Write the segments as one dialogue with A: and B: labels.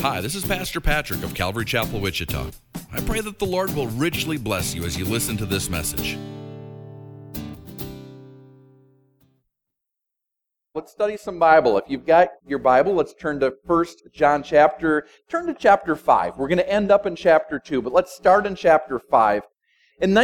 A: Hi, this is Pastor Patrick of Calvary Chapel, Wichita. I pray that the Lord will richly bless you as you listen to this message.
B: Let's study some Bible. If you've got your Bible, let's turn to 1 John chapter 5. We're going to end up in chapter 2, but let's start in chapter 5. In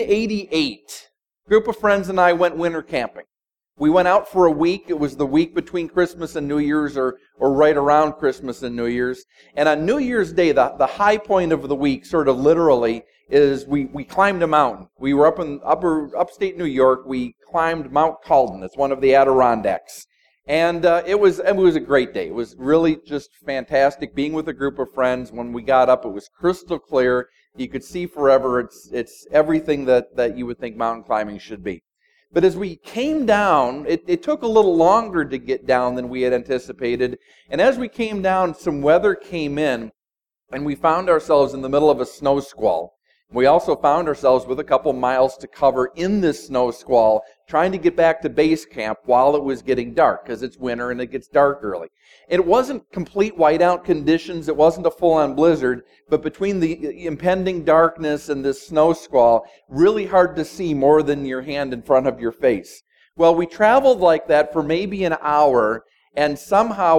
B: 1988, a group of friends and I went winter camping. We went out for a week. It was the week between Christmas and New Year's, or right around Christmas and New Year's. And on New Year's Day, the high point of the week, sort of literally, is we climbed a mountain. We were up in upstate New York. We climbed Mount Calden. It's one of the Adirondacks. And it was a great day. It was really just fantastic being with a group of friends. When we got up, it was crystal clear. You could see forever. It's everything that you would think mountain climbing should be. But as we came down, it took a little longer to get down than we had anticipated. And as we came down, some weather came in, and we found ourselves in the middle of a snow squall. We also found ourselves with a couple miles to cover in this snow squall, trying to get back to base camp while it was getting dark, because it's winter and it gets dark early. It wasn't complete whiteout conditions, it wasn't a full-on blizzard, but between the impending darkness and this snow squall, really hard to see more than your hand in front of your face. Well, we traveled like that for maybe an hour, and somehow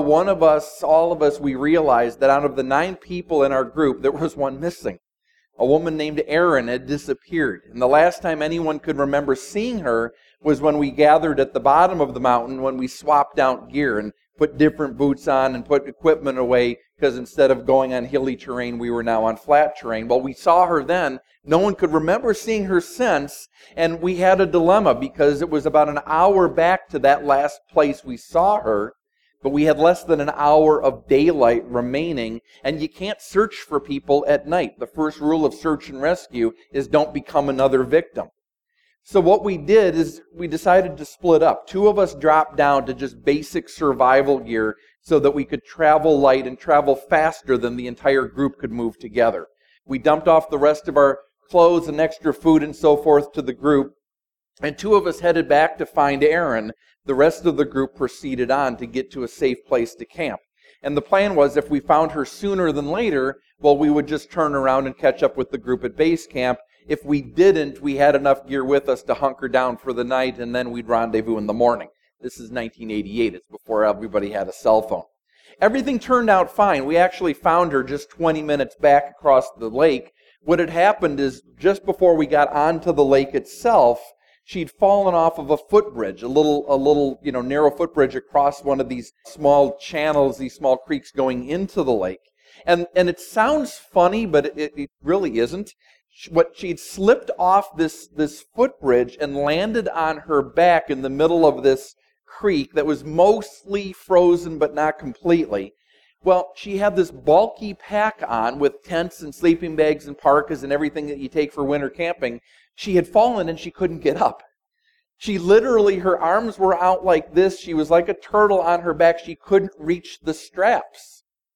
B: all of us, we realized that out of the 9 people in our group, there was one missing. A woman named Erin had disappeared, and the last time anyone could remember seeing her was when we gathered at the bottom of the mountain when we swapped out gear and put different boots on and put equipment away, because instead of going on hilly terrain, we were now on flat terrain. Well, we saw her then. No one could remember seeing her since, and we had a dilemma because it was about an hour back to that last place we saw her, but we had less than an hour of daylight remaining, and you can't search for people at night. The first rule of search and rescue is don't become another victim. So what we did is we decided to split up. 2 of us dropped down to just basic survival gear so that we could travel light and travel faster than the entire group could move together. We dumped off the rest of our clothes and extra food and so forth to the group, and 2 of us headed back to find Erin. The rest of the group proceeded on to get to a safe place to camp. And the plan was if we found her sooner than later, well, we would just turn around and catch up with the group at base camp. If we didn't, we had enough gear with us to hunker down for the night, and then we'd rendezvous in the morning. This is 1988. It's before everybody had a cell phone. Everything turned out fine. We actually found her just 20 minutes back across the lake. What had happened is just before we got onto the lake itself, she'd fallen off of a footbridge, a little narrow footbridge across one of these small channels, these small creeks going into the lake. And it sounds funny, but it really isn't. She'd slipped off this footbridge and landed on her back in the middle of this creek that was mostly frozen but not completely. Well, she had this bulky pack on with tents and sleeping bags and parkas and everything that you take for winter camping. She had fallen and she couldn't get up. She literally, her arms were out like this. She was like a turtle on her back. She couldn't reach the straps.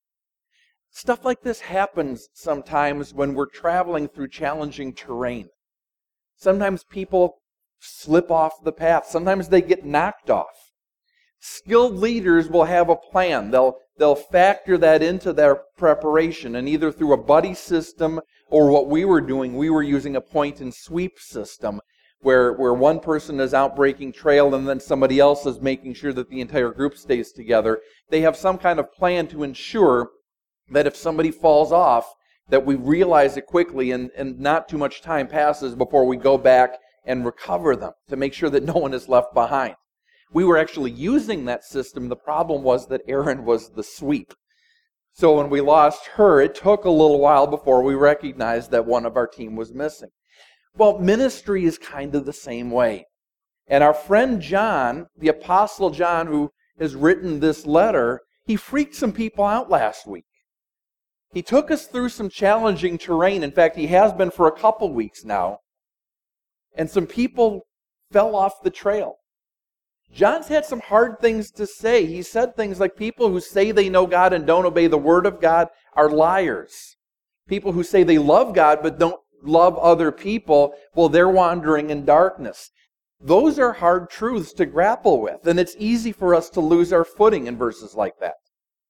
B: Stuff like this happens sometimes when we're traveling through challenging terrain. Sometimes people slip off the path. Sometimes they get knocked off. Skilled leaders will have a plan. They'll factor that into their preparation, and either through a buddy system or what we were doing, we were using a point and sweep system where one person is out breaking trail and then somebody else is making sure that the entire group stays together. They have some kind of plan to ensure that if somebody falls off, that we realize it quickly and not too much time passes before we go back and recover them to make sure that no one is left behind. We were actually using that system. The problem was that Erin was the sweep. So when we lost her, it took a little while before we recognized that one of our team was missing. Well, ministry is kind of the same way. And our friend John, the Apostle John, who has written this letter, he freaked some people out last week. He took us through some challenging terrain. In fact, he has been for a couple weeks now. And some people fell off the trail. John's had some hard things to say. He said things like people who say they know God and don't obey the Word of God are liars. People who say they love God but don't love other people, well, they're wandering in darkness. Those are hard truths to grapple with, and it's easy for us to lose our footing in verses like that.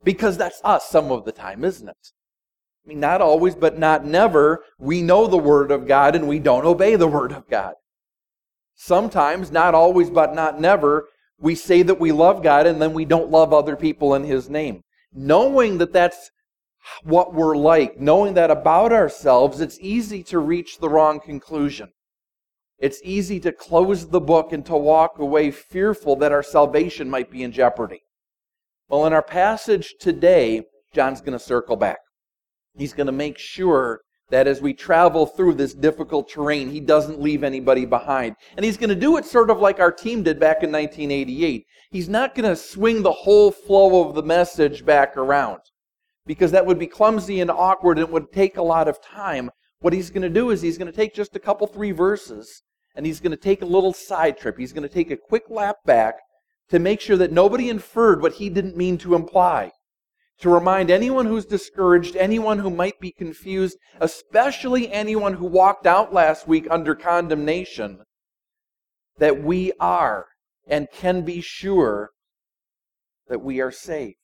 B: Because that's us some of the time, isn't it? I mean, not always, but not never. We know the Word of God and we don't obey the Word of God. Sometimes, not always, but not never, we say that we love God and then we don't love other people in His name. Knowing that that's what we're like, knowing that about ourselves, it's easy to reach the wrong conclusion. It's easy to close the book and to walk away fearful that our salvation might be in jeopardy. Well, in our passage today, John's going to circle back. He's going to make sure that as we travel through this difficult terrain, he doesn't leave anybody behind. And he's going to do it sort of like our team did back in 1988. He's not going to swing the whole flow of the message back around, because that would be clumsy and awkward and it would take a lot of time. What he's going to do is he's going to take just a couple, 3 verses, and he's going to take a little side trip. He's going to take a quick lap back to make sure that nobody inferred what he didn't mean to imply. To remind anyone who's discouraged, anyone who might be confused, especially anyone who walked out last week under condemnation, that we are and can be sure that we are saved.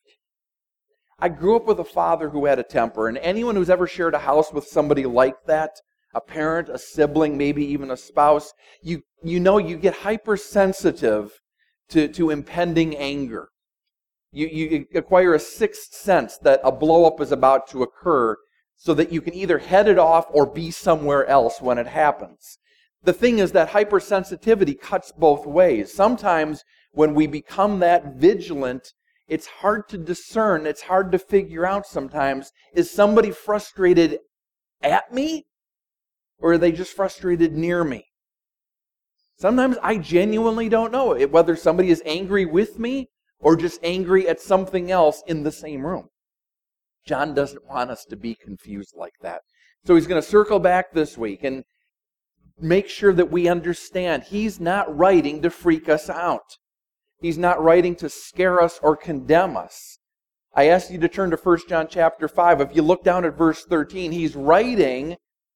B: I grew up with a father who had a temper, and anyone who's ever shared a house with somebody like that, a parent, a sibling, maybe even a spouse, you know you get hypersensitive to impending anger. You acquire a sixth sense that a blow-up is about to occur so that you can either head it off or be somewhere else when it happens. The thing is that hypersensitivity cuts both ways. Sometimes when we become that vigilant, it's hard to discern, it's hard to figure out sometimes, is somebody frustrated at me or are they just frustrated near me? Sometimes I genuinely don't know whether somebody is angry with me or just angry at something else in the same room. John doesn't want us to be confused like that. So he's going to circle back this week and make sure that we understand he's not writing to freak us out. He's not writing to scare us or condemn us. I asked you to turn to 1 John chapter 5. If you look down at verse 13, he's writing,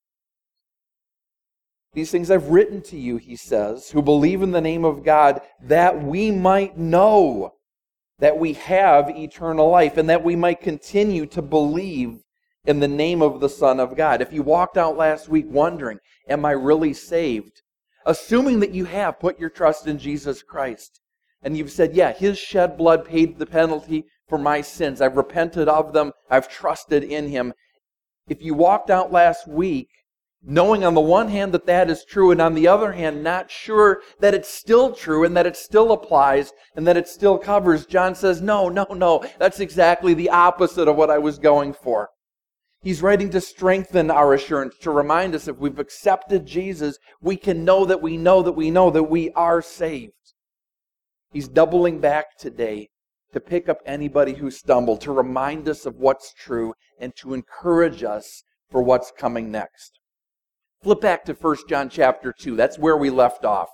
B: "These things I've written to you," he says, "who believe in the name of God, that we might know that we have eternal life, and that we might continue to believe in the name of the Son of God." If you walked out last week wondering, am I really saved? Assuming that you have put your trust in Jesus Christ, and you've said, yeah, His shed blood paid the penalty for my sins. I've repented of them. I've trusted in Him. If you walked out last week knowing on the one hand that that is true, and on the other hand not sure that it's still true and that it still applies and that it still covers, John says, no, that's exactly the opposite of what I was going for. He's writing to strengthen our assurance, to remind us if we've accepted Jesus, we can know that we know that we know that we are saved. He's doubling back today to pick up anybody who stumbled, to remind us of what's true, and to encourage us for what's coming next. Flip back to 1 John chapter 2. That's where we left off.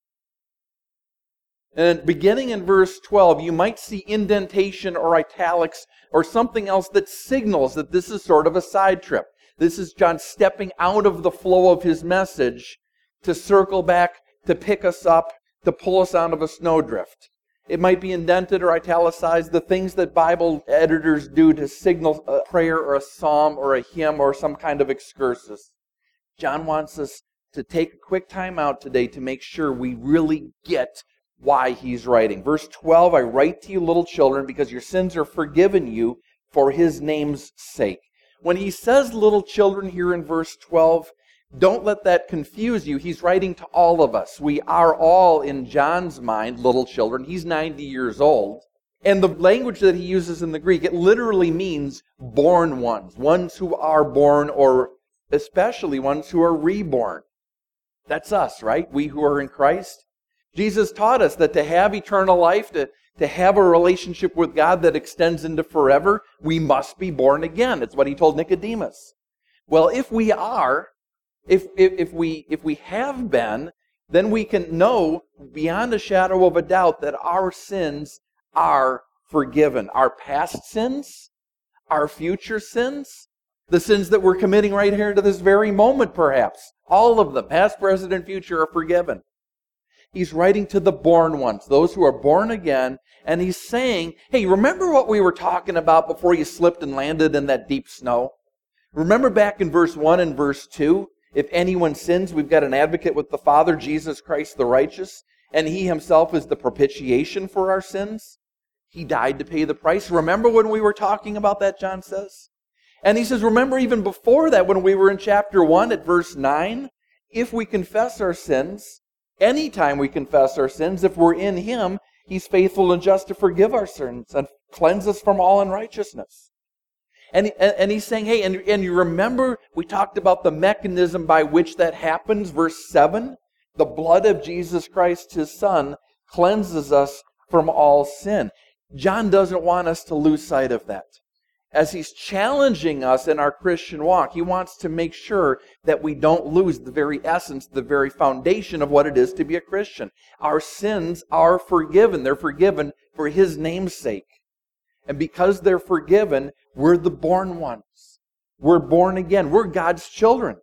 B: And beginning in verse 12, you might see indentation or italics or something else that signals that this is sort of a side trip. This is John stepping out of the flow of his message to circle back, to pick us up, to pull us out of a snowdrift. It might be indented or italicized, the things that Bible editors do to signal a prayer or a psalm or a hymn or some kind of excursus. John wants us to take a quick time out today to make sure we really get why he's writing. Verse 12, I write to you, little children, because your sins are forgiven you for His name's sake. When he says little children here in verse 12, don't let that confuse you. He's writing to all of us. We are all, in John's mind, little children. He's 90 years old. And the language that he uses in the Greek, it literally means born ones who are born, or especially ones who are reborn. That's us, right? We who are in Christ. Jesus taught us that to have eternal life, to have a relationship with God that extends into forever, we must be born again. That's what he told Nicodemus. Well, if we are, if we have been, then we can know beyond a shadow of a doubt that our sins are forgiven. Our past sins, our future sins, the sins that we're committing right here to this very moment, perhaps. All of them, past, present, and future, are forgiven. He's writing to the born ones, those who are born again, and he's saying, hey, remember what we were talking about before you slipped and landed in that deep snow? Remember back in verse 1 and verse 2, if anyone sins, we've got an advocate with the Father, Jesus Christ the righteous, and he himself is the propitiation for our sins. He died to pay the price. Remember when we were talking about that, John says? And he says, remember even before that, when we were in chapter 1 at verse 9, if we confess our sins, anytime we confess our sins, if we're in him, he's faithful and just to forgive our sins and cleanse us from all unrighteousness. And he's saying, hey, and you remember we talked about the mechanism by which that happens, verse 7? The blood of Jesus Christ, his Son, cleanses us from all sin. John doesn't want us to lose sight of that. As he's challenging us in our Christian walk, he wants to make sure that we don't lose the very essence, the very foundation of what it is to be a Christian. Our sins are forgiven. They're forgiven for his name's sake. And because they're forgiven, we're the born ones. We're born again. We're God's children.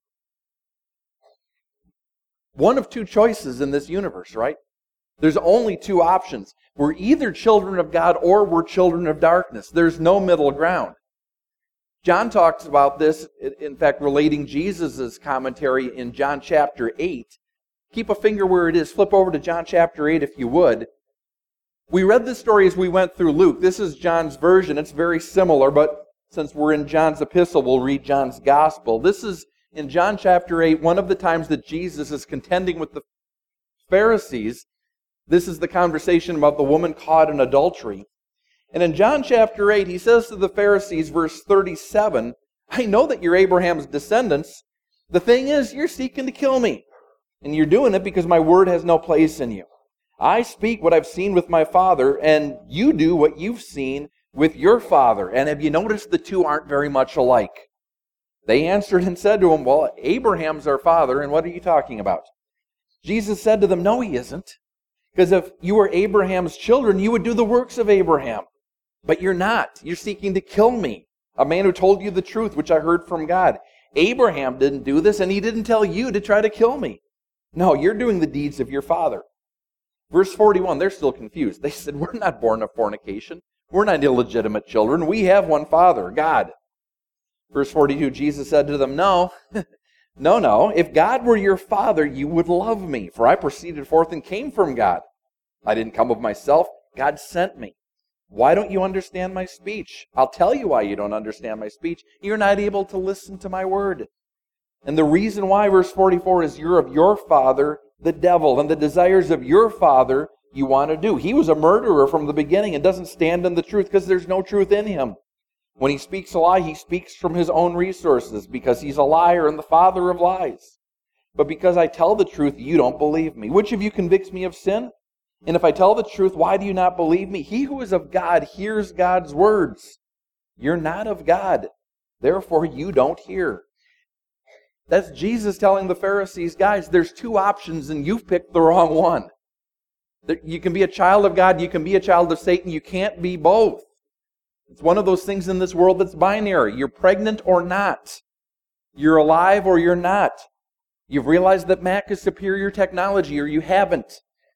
B: One of two choices in this universe, right? There's only two options. We're either children of God or we're children of darkness. There's no middle ground. John talks about this, in fact, relating Jesus' commentary in John chapter 8. Keep a finger where it is. Flip over to John chapter 8 if you would. We read this story as we went through Luke. This is John's version. It's very similar, but since we're in John's epistle, we'll read John's gospel. This is, in John chapter 8, one of the times that Jesus is contending with the Pharisees. This is the conversation about the woman caught in adultery. And in John chapter 8, he says to the Pharisees, verse 37, I know that you're Abraham's descendants. The thing is, you're seeking to kill me. And you're doing it because my word has no place in you. I speak what I've seen with my father, and you do what you've seen with your father. And have you noticed the two aren't very much alike? They answered and said to him, well, Abraham's our father, and what are you talking about? Jesus said to them, no, he isn't. Because if you were Abraham's children, you would do the works of Abraham. But you're not. You're seeking to kill me, a man who told you the truth, which I heard from God. Abraham didn't do this, and he didn't tell you to try to kill me. No, you're doing the deeds of your father. Verse 41, they're still confused. They said, we're not born of fornication. We're not illegitimate children. We have one Father, God. Verse 42, Jesus said to them, no, no. If God were your Father, you would love me, for I proceeded forth and came from God. I didn't come of myself. God sent me. Why don't you understand my speech? I'll tell you why you don't understand my speech. You're not able to listen to my word. And the reason why, verse 44, is you're of your father, the devil, and the desires of your father you want to do. He was a murderer from the beginning and doesn't stand in the truth because there's no truth in him. When he speaks a lie, he speaks from his own resources because he's a liar and the father of lies. But because I tell the truth, you don't believe me. Which of you convicts me of sin? And if I tell the truth, why do you not believe me? He who is of God hears God's words. You're not of God. Therefore, you don't hear. That's Jesus telling the Pharisees, guys, there's two options and you've picked the wrong one. You can be a child of God, you can be a child of Satan, you can't be both. It's one of those things in this world that's binary. You're pregnant or not. You're alive or you're not. You've realized that Mac is superior technology or you haven't.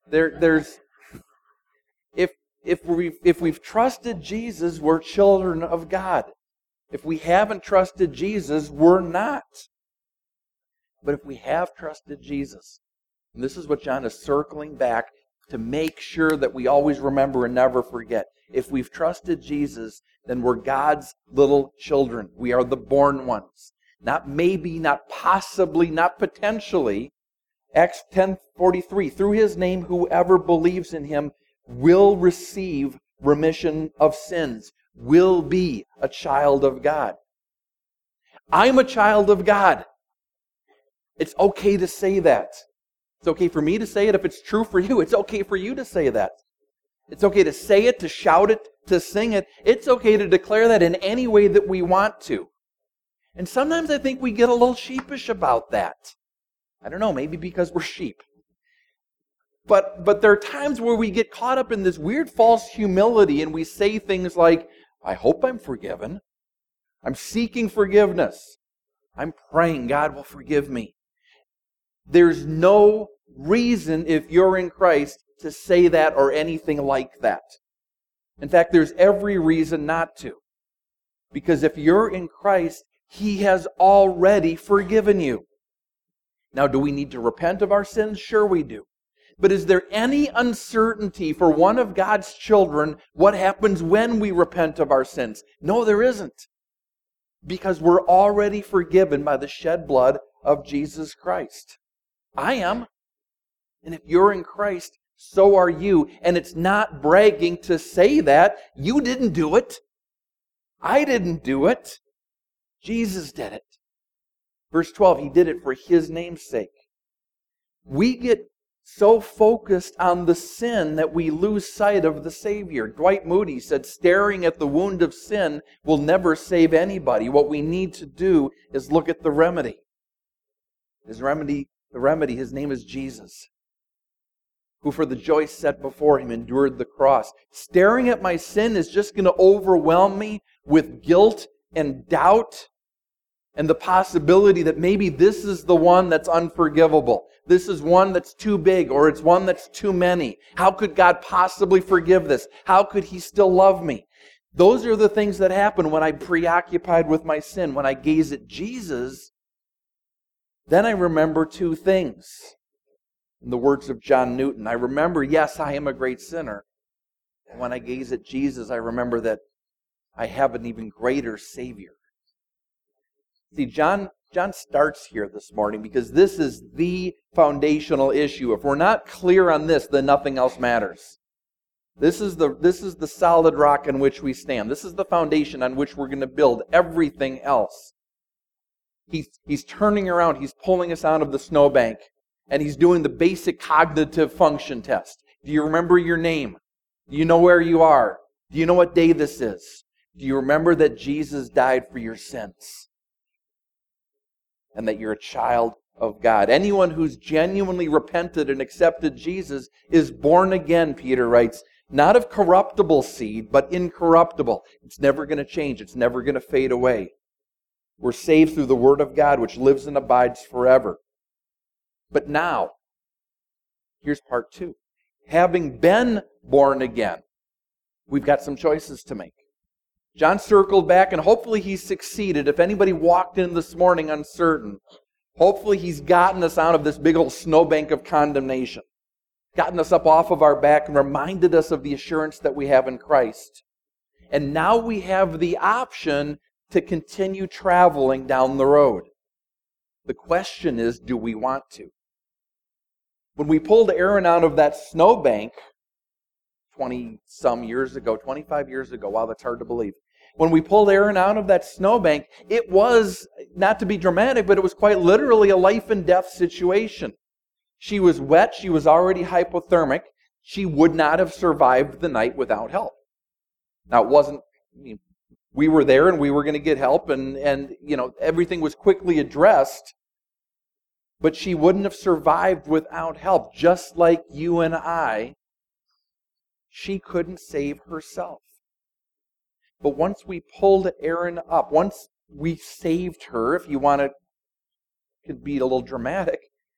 B: If we've trusted Jesus, we're children of God. If we haven't trusted Jesus, we're not. But if we have trusted Jesus, and this is what John is circling back to make sure that we always remember and never forget. If we've trusted Jesus, then we're God's little children. We are the born ones. Not maybe, not possibly, not potentially. Acts 10:43, through his name, whoever believes in him will receive remission of sins, will be a child of God. I'm a child of God. It's okay to say that. It's okay for me to say it. If it's true for you, it's okay for you to say that. It's okay to say it, to shout it, to sing it. It's okay to declare that in any way that we want to. And sometimes I think we get a little sheepish about that. I don't know, maybe because we're sheep. But there are times where we get caught up in this weird false humility and we say things like, I hope I'm forgiven. I'm seeking forgiveness. I'm praying God will forgive me. There's no reason, if you're in Christ, to say that or anything like that. In fact, there's every reason not to. Because if you're in Christ, He has already forgiven you. Now, do we need to repent of our sins? Sure we do. But is there any uncertainty for one of God's children what happens when we repent of our sins? No, there isn't. Because we're already forgiven by the shed blood of Jesus Christ. I am. And if you're in Christ, so are you. And it's not bragging to say that. You didn't do it. I didn't do it. Jesus did it. Verse 12, He did it for His name's sake. We get so focused on the sin that we lose sight of the Savior. Dwight Moody said, staring at the wound of sin will never save anybody. What we need to do is look at the remedy. His remedy, His name is Jesus, who for the joy set before Him endured the cross. Staring at my sin is just going to overwhelm me with guilt and doubt and the possibility that maybe this is the one that's unforgivable. This is one that's too big, or it's one that's too many. How could God possibly forgive this? How could He still love me? Those are the things that happen when I'm preoccupied with my sin. When I gaze at Jesus, then I remember two things. In the words of John Newton, I remember, yes, I am a great sinner. And when I gaze at Jesus, I remember that I have an even greater Savior. See, John starts here this morning because this is the foundational issue. If we're not clear on this, then nothing else matters. This is the solid rock on which we stand. This is the foundation on which we're going to build everything else. He's turning around. He's pulling us out of the snowbank. And He's doing the basic cognitive function test. Do you remember your name? Do you know where you are? Do you know what day this is? Do you remember that Jesus died for your sins? And that you're a child of God. Anyone who's genuinely repented and accepted Jesus is born again, Peter writes, not of corruptible seed, but incorruptible. It's never going to change. It's never going to fade away. We're saved through the Word of God, which lives and abides forever. But now, here's part 2. Having been born again, we've got some choices to make. John circled back, and hopefully he succeeded. If anybody walked in this morning uncertain, hopefully he's gotten us out of this big old snowbank of condemnation, gotten us up off of our back and reminded us of the assurance that we have in Christ. And now we have the option to continue traveling down the road. The question is, do we want to? When we pulled Aaron out of that snowbank 20-some years ago, 25 years ago, wow, that's hard to believe. When we pulled Aaron out of that snowbank, it was, not to be dramatic, but it was quite literally a life and death situation. She was wet, she was already hypothermic, she would not have survived the night without help. Now, it wasn't, we were there and we were going to get help and everything was quickly addressed, but she wouldn't have survived without help, just like you and I. She couldn't save herself. But once we pulled Aaron up, once we saved her, if you want to, could be a little dramatic,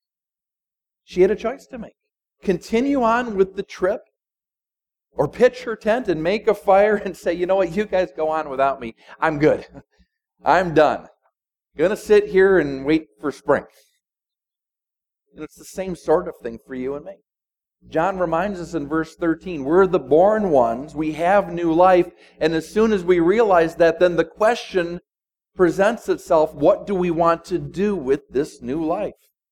B: she had a choice to make. Continue on with the trip, or pitch her tent and make a fire and say, you know what, you guys go on without me. I'm good. I'm done. Going to sit here and wait for spring. And it's the same sort of thing for you and me. John reminds us in verse 13, we're the born ones, we have new life, and as soon as we realize that, then the question presents itself, what do we want to do with this new life?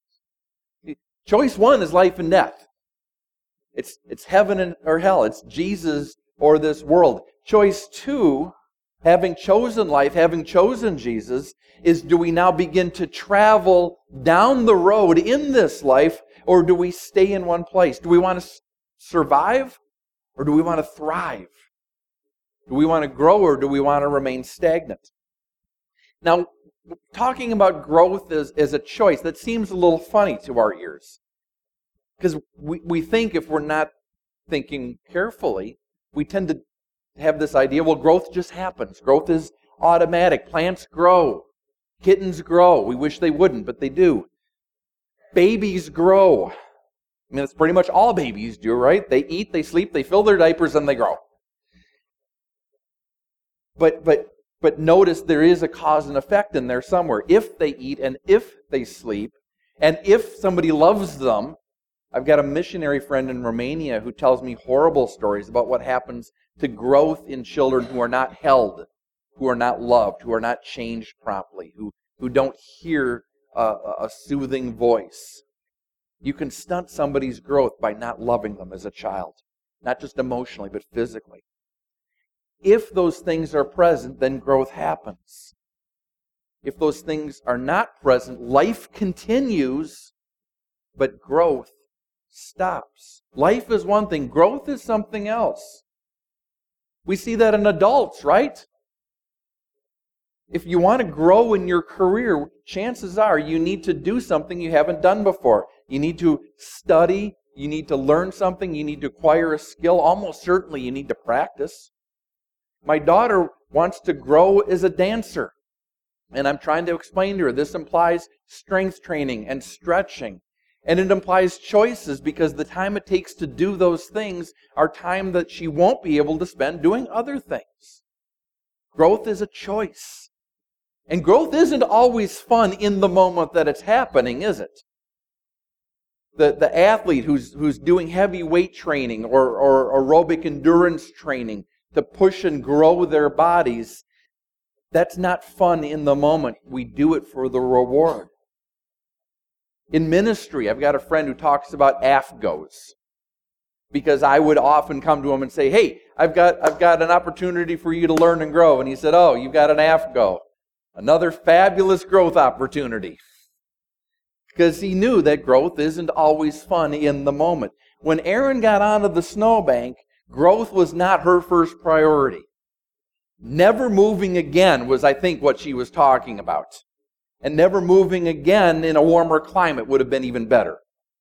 B: Choice 1 is life and death. It's heaven or hell. It's Jesus or this world. Choice 2, having chosen life, having chosen Jesus, is do we now begin to travel down the road in this life, or do we stay in one place? Do we want to survive, or do we want to thrive? Do we want to grow, or do we want to remain stagnant? Now, talking about growth as a choice, that seems a little funny to our ears. Because we think, if we're not thinking carefully, we tend to have this idea, well, growth just happens. Growth is automatic. Plants grow. Kittens grow. We wish they wouldn't, but they do. Babies grow. I mean, that's pretty much all babies do, right? They eat, they sleep, they fill their diapers, and they grow. But notice there is a cause and effect in there somewhere. If they eat and if they sleep, and if somebody loves them. I've got a missionary friend in Romania who tells me horrible stories about what happens to growth in children who are not held, who are not loved, who are not changed properly, who don't hear a soothing voice. You can stunt somebody's growth by not loving them as a child, not just emotionally, but physically. If those things are present, then growth happens. If those things are not present, life continues, but growth stops. Life is one thing, growth is something else. We see that in adults, right? If you want to grow in your career, chances are you need to do something you haven't done before. You need to study, you need to learn something, you need to acquire a skill. Almost certainly you need to practice. My daughter wants to grow as a dancer. And I'm trying to explain to her, this implies strength training and stretching. And it implies choices because the time it takes to do those things are time that she won't be able to spend doing other things. Growth is a choice. And growth isn't always fun in the moment that it's happening, is it? The athlete who's doing heavy weight training or aerobic endurance training to push and grow their bodies, that's not fun in the moment. We do it for the reward. In ministry, I've got a friend who talks about AFGOs. Because I would often come to him and say, hey, I've got an opportunity for you to learn and grow. And he said, oh, you've got an AFGO. Another fabulous growth opportunity. Because he knew that growth isn't always fun in the moment. When Erin got onto the snowbank, growth was not her first priority. Never moving again was, I think, what she was talking about. And never moving again in a warmer climate would have been even better.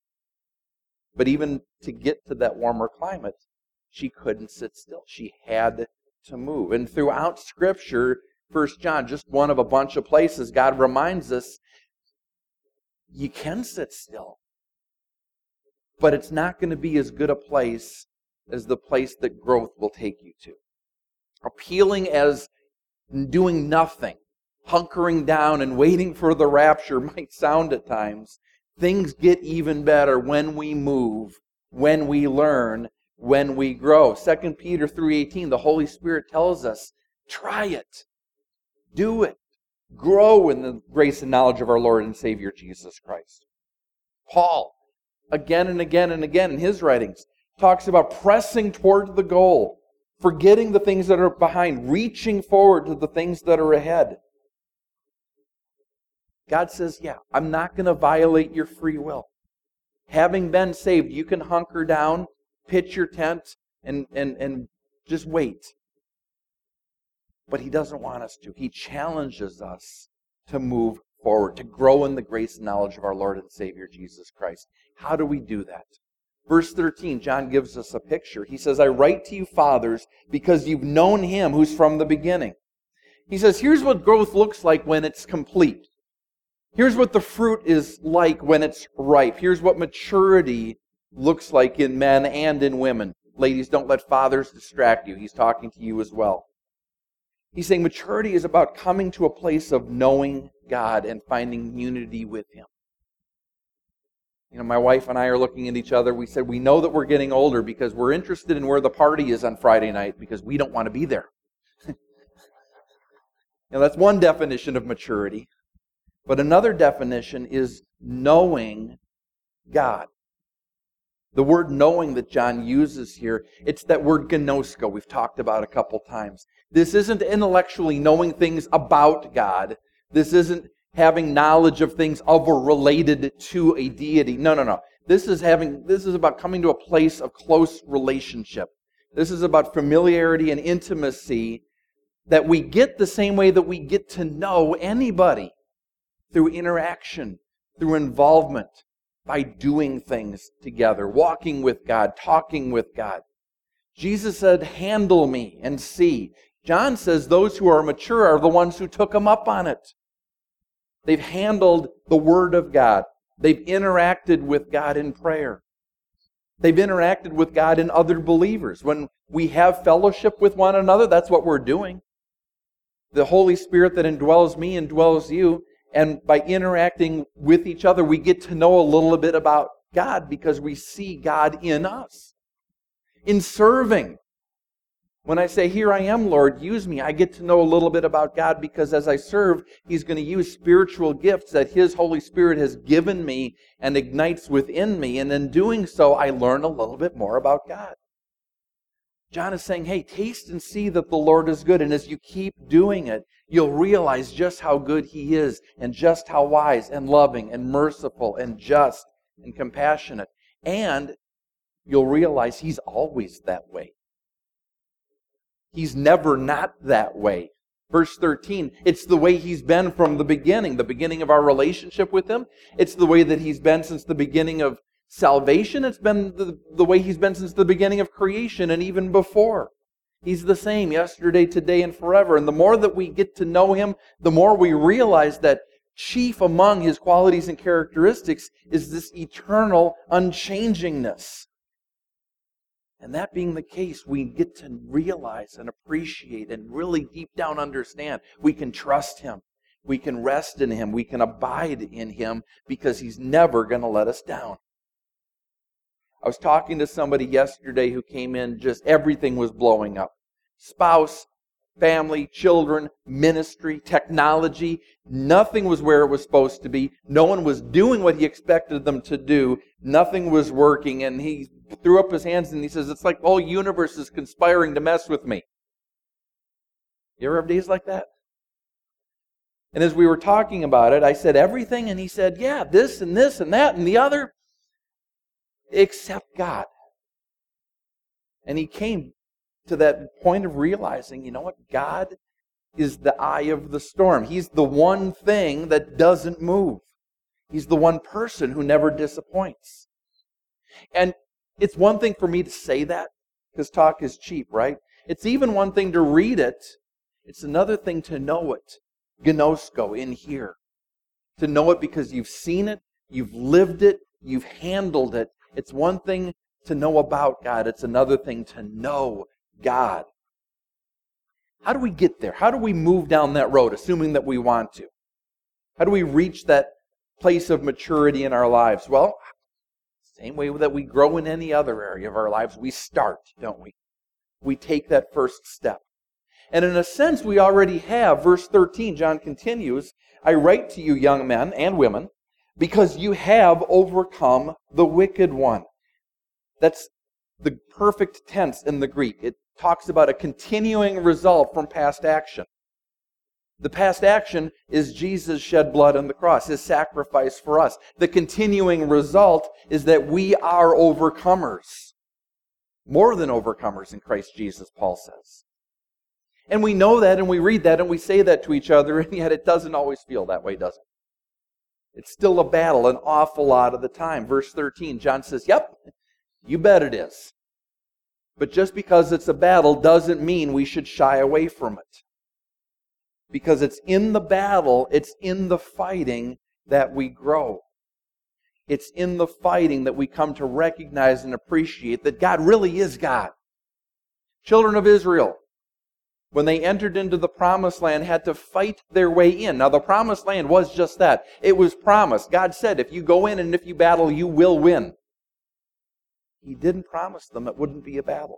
B: But even to get to that warmer climate, she couldn't sit still. She had to move. And throughout Scripture, 1 John, just one of a bunch of places, God reminds us, you can sit still. But it's not going to be as good a place as the place that growth will take you to. Appealing as doing nothing, hunkering down and waiting for the rapture might sound at times. Things get even better when we move, when we learn, when we grow. 2 Peter 3:18, the Holy Spirit tells us, try it. Do it. Grow in the grace and knowledge of our Lord and Savior Jesus Christ. Paul, again and again and again in his writings, talks about pressing toward the goal, forgetting the things that are behind, reaching forward to the things that are ahead. God says, yeah, I'm not going to violate your free will. Having been saved, you can hunker down, pitch your tent, and just wait. But He doesn't want us to. He challenges us to move forward, to grow in the grace and knowledge of our Lord and Savior Jesus Christ. How do we do that? Verse 13, John gives us a picture. He says, I write to you, fathers, because you've known Him who's from the beginning. He says, here's what growth looks like when it's complete. Here's what the fruit is like when it's ripe. Here's what maturity looks like in men and in women. Ladies, don't let fathers distract you. He's talking to you as well. He's saying maturity is about coming to a place of knowing God and finding unity with Him. You know, my wife and I are looking at each other. We said we know that we're getting older because we're interested in where the party is on Friday night because we don't want to be there. Now, that's one definition of maturity. But another definition is knowing God. The word knowing that John uses here, it's that word gnosko we've talked about a couple times. This isn't intellectually knowing things about God. This isn't having knowledge of things of or related to a deity. No. This is about coming to a place of close relationship. This is about familiarity and intimacy that we get the same way that we get to know anybody. Through interaction, through involvement, by doing things together, walking with God, talking with God. Jesus said, handle me and see. John says those who are mature are the ones who took Him up on it. They've handled the Word of God. They've interacted with God in prayer. They've interacted with God in other believers. When we have fellowship with one another, that's what we're doing. The Holy Spirit that indwells me indwells you. And by interacting with each other, we get to know a little bit about God because we see God in us. In serving, when I say, "Here I am, Lord, use me," I get to know a little bit about God because as I serve, He's going to use spiritual gifts that His Holy Spirit has given me and ignites within me. And in doing so, I learn a little bit more about God. John is saying, hey, taste and see that the Lord is good. And as you keep doing it, you'll realize just how good He is and just how wise and loving and merciful and just and compassionate. And you'll realize He's always that way. He's never not that way. Verse 13, it's the way He's been from the beginning of our relationship with Him. It's the way that He's been since the beginning of salvation. It's been the way He's been since the beginning of creation and even before. He's the same yesterday, today, and forever. And the more that we get to know Him, the more we realize that chief among His qualities and characteristics is this eternal unchangingness. And that being the case, we get to realize and appreciate and really deep down understand we can trust Him. We can rest in Him. We can abide in Him because He's never going to let us down. I was talking to somebody yesterday who came in, just everything was blowing up. Spouse, family, children, ministry, technology. Nothing was where it was supposed to be. No one was doing what he expected them to do. Nothing was working. And he threw up his hands and he says, it's like the whole universe is conspiring to mess with me. You ever have days like that? And as we were talking about it, I said everything, and he said, yeah, this and that and the other, except God. And he came to that point of realizing, you know what? God is the eye of the storm. He's the one thing that doesn't move. He's the one person who never disappoints. And it's one thing for me to say that, because talk is cheap, right? It's even one thing to read it. It's another thing to know it. Gnosko, in here. To know it because you've seen it, you've lived it, you've handled it. It's one thing to know about God. It's another thing to know God. How do we get there? How do we move down that road, assuming that we want to? How do we reach that place of maturity in our lives? Well, same way that we grow in any other area of our lives, we start, don't we? We take that first step. And in a sense, we already have. Verse 13, John continues, I write to you, young men and women, because you have overcome the wicked one. That's the perfect tense in the Greek. It talks about a continuing result from past action. The past action is Jesus shed blood on the cross, His sacrifice for us. The continuing result is that we are overcomers. More than overcomers in Christ Jesus, Paul says. And we know that, and we read that, and we say that to each other, and yet it doesn't always feel that way, does it? It's still a battle an awful lot of the time. Verse 13, John says, yep, you bet it is. But just because it's a battle doesn't mean we should shy away from it. Because it's in the battle, it's in the fighting that we grow. It's in the fighting that we come to recognize and appreciate that God really is God. Children of Israel, when they entered into the promised land, had to fight their way in. Now, the promised land was just that. It was promised. God said, if you go in and if you battle, you will win. He didn't promise them it wouldn't be a battle.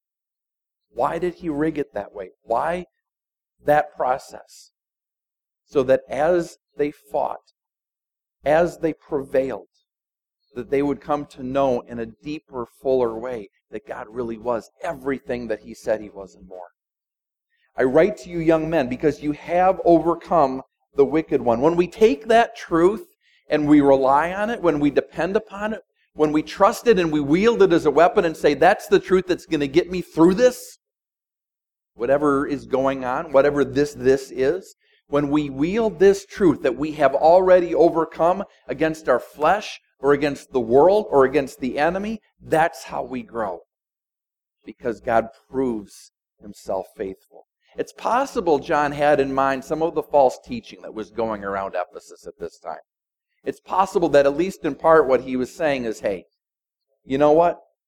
B: Why did He rig it that way? Why that process? So that as they fought, as they prevailed, that they would come to know in a deeper, fuller way that God really was everything that He said He was and more. I write to you, young men, because you have overcome the wicked one. When we take that truth and we rely on it, when we depend upon it, when we trust it and we wield it as a weapon and say, that's the truth that's going to get me through this, whatever is going on, whatever this is, when we wield this truth that we have already overcome against our flesh or against the world or against the enemy, that's how we grow. Because God proves Himself faithful. It's possible John had in mind some of the false teaching that was going around Ephesus at this time. It's possible that at least in part what he was saying is, hey, you know what?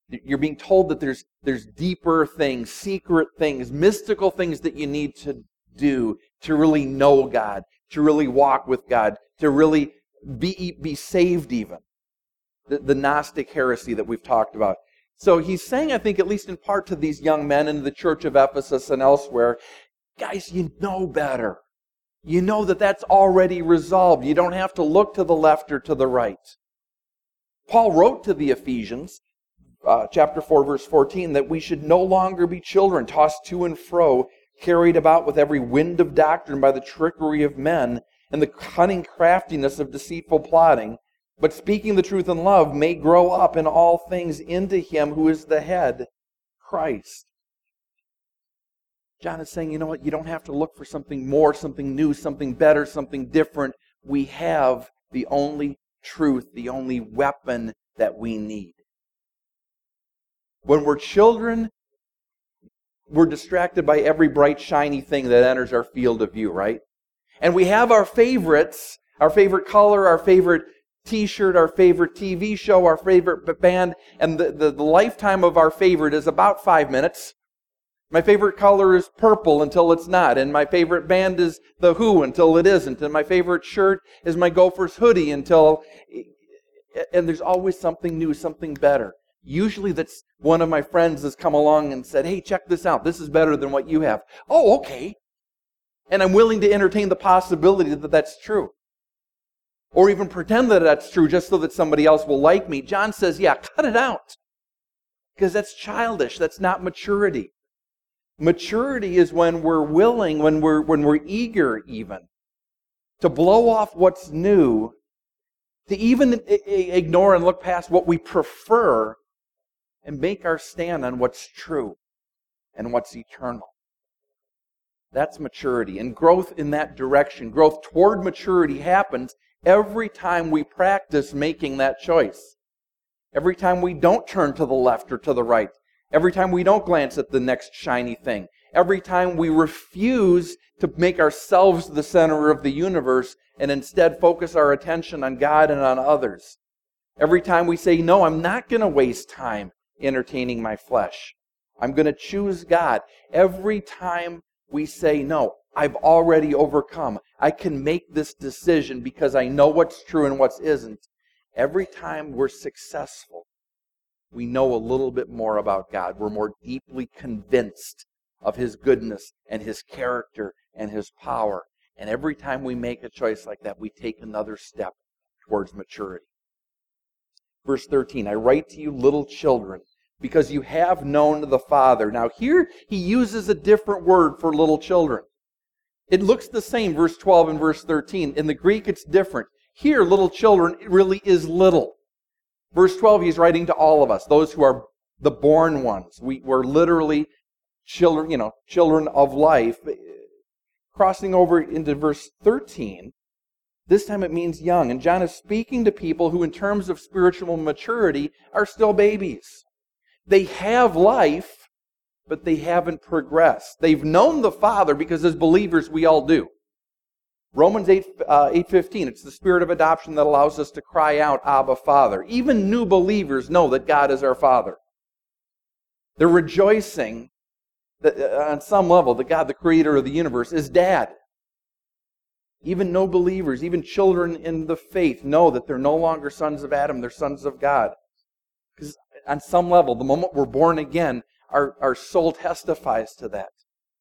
B: You're being told that there's deeper things, secret things, mystical things that you need to do to really know God, to really walk with God, to really be saved even. The Gnostic heresy that we've talked about. So he's saying, I think, at least in part to these young men in the church of Ephesus and elsewhere, guys, you know better. You know that that's already resolved. You don't have to look to the left or to the right. Paul wrote to the Ephesians, chapter 4, verse 14, that we should no longer be children, tossed to and fro, carried about with every wind of doctrine by the trickery of men and the cunning craftiness of deceitful plotting, but speaking the truth in love may grow up in all things into Him who is the head, Christ. John is saying, you know what? You don't have to look for something more, something new, something better, something different. We have the only truth, the only weapon that we need. When we're children, we're distracted by every bright, shiny thing that enters our field of view, right? And we have our favorites, our favorite color, our favorite T-shirt, our favorite TV show, our favorite band, and the lifetime of our favorite is about 5 minutes. My favorite color is purple until it's not, and my favorite band is The Who until it isn't, and my favorite shirt is my Gophers hoodie until... And there's always something new, something better. Usually that's one of my friends has come along and said, hey, check this out. This is better than what you have. Oh, okay. And I'm willing to entertain the possibility that that's true. Or even pretend that that's true just so that somebody else will like me. John says, yeah, cut it out. Because that's childish. That's not maturity. Maturity is when we're willing, when we're eager even, to blow off what's new, to even ignore and look past what we prefer, and make our stand on what's true and what's eternal. That's maturity. And growth in that direction, growth toward maturity happens every time we practice making that choice. Every time we don't turn to the left or to the right. Every time we don't glance at the next shiny thing. Every time we refuse to make ourselves the center of the universe and instead focus our attention on God and on others. Every time we say, no, I'm not going to waste time entertaining my flesh. I'm going to choose God. Every time we say, no, I've already overcome. I can make this decision because I know what's true and what isn't. Every time we're successful, we know a little bit more about God. We're more deeply convinced of His goodness and His character and His power. And every time we make a choice like that, we take another step towards maturity. Verse 13, I write to you, little children, because you have known the Father. Now here he uses a different word for little children. It looks the same, verse 12 and verse 13. In the Greek, it's different. Here, little children, it really is little. Verse 12, he's writing to all of us, those who are the born ones. We're literally children, children of life. Crossing over into verse 13, this time it means young. And John is speaking to people who, in terms of spiritual maturity, are still babies. They have life, but they haven't progressed. They've known the Father because as believers we all do. Romans 8:15, it's the spirit of adoption that allows us to cry out, Abba, Father. Even new believers know that God is our Father. They're rejoicing that, on some level, that God, the creator of the universe, is Dad. Even no believers, even children in the faith, know that they're no longer sons of Adam, they're sons of God. Because on some level, the moment we're born again, our soul testifies to that.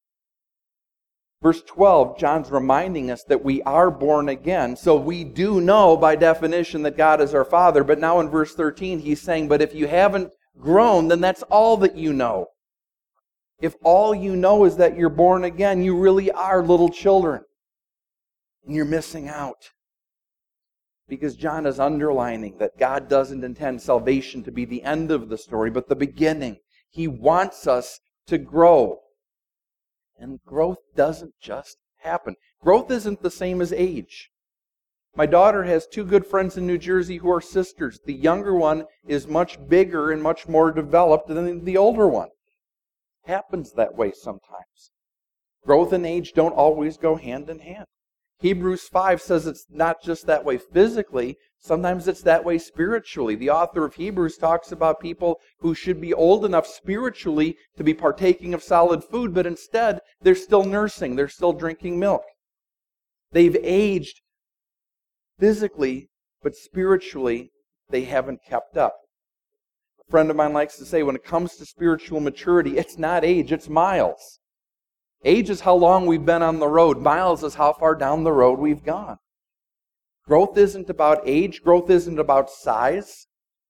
B: Verse 12, John's reminding us that we are born again, so we do know by definition that God is our Father. But now in verse 13, he's saying, but if you haven't grown, then that's all that you know. If all you know is that you're born again, you really are little children. And you're missing out. Because John is underlining that God doesn't intend salvation to be the end of the story, but the beginning. He wants us to grow. And growth doesn't just happen. Growth isn't the same as age. My daughter has two good friends in New Jersey who are sisters. The younger one is much bigger and much more developed than the older one. Happens that way sometimes. Growth and age don't always go hand in hand. Hebrews 5 says it's not just that way physically, sometimes it's that way spiritually. The author of Hebrews talks about people who should be old enough spiritually to be partaking of solid food, but instead they're still nursing, they're still drinking milk. They've aged physically, but spiritually they haven't kept up. A friend of mine likes to say, when it comes to spiritual maturity, it's not age, it's miles. Age is how long we've been on the road. Miles is how far down the road we've gone. Growth isn't about age. Growth isn't about size.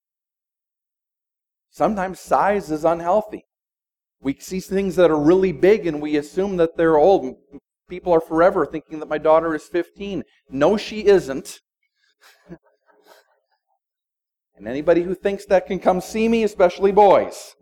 B: Sometimes size is unhealthy. We see things that are really big and we assume that they're old. People are forever thinking that my daughter is 15. No, she isn't. And anybody who thinks that can come see me, especially boys.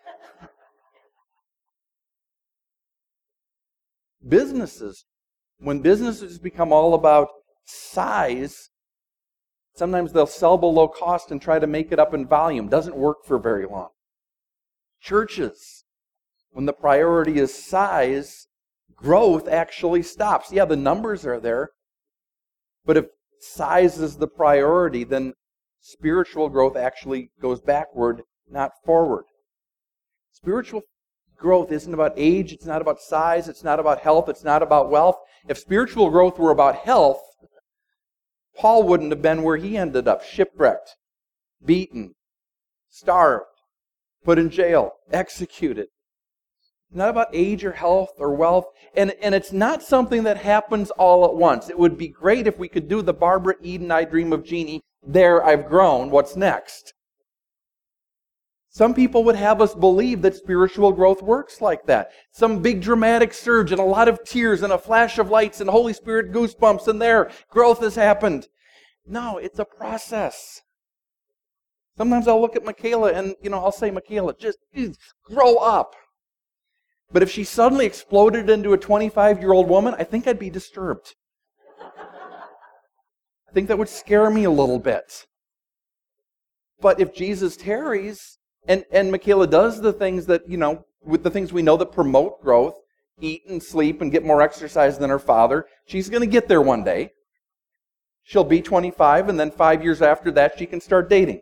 B: Businesses, when businesses become all about size, sometimes they'll sell below cost and try to make it up in volume. Doesn't work for very long. Churches, when the priority is size, growth actually stops. Yeah, the numbers are there, but if size is the priority, then spiritual growth actually goes backward, not forward. Spiritual growth isn't about age, it's not about size, it's not about health, it's not about wealth. If spiritual growth were about health, Paul wouldn't have been where he ended up, shipwrecked, beaten, starved, put in jail, executed. Not about age or health or wealth. And it's not something that happens all at once. It would be great if we could do the Barbara Eden, I Dream of Jeannie, there I've grown, what's next? Some people would have us believe that spiritual growth works like that. Some big dramatic surge and a lot of tears and a flash of lights and Holy Spirit goosebumps and there, growth has happened. No, it's a process. Sometimes I'll look at Michaela and, I'll say, Michaela, just grow up. But if she suddenly exploded into a 25-year-old woman, I think I'd be disturbed. I think that would scare me a little bit. But if Jesus tarries, and Michaela does the things that, with the things we know that promote growth, eat and sleep and get more exercise than her father, she's going to get there one day. She'll be 25, and then 5 years after that, she can start dating.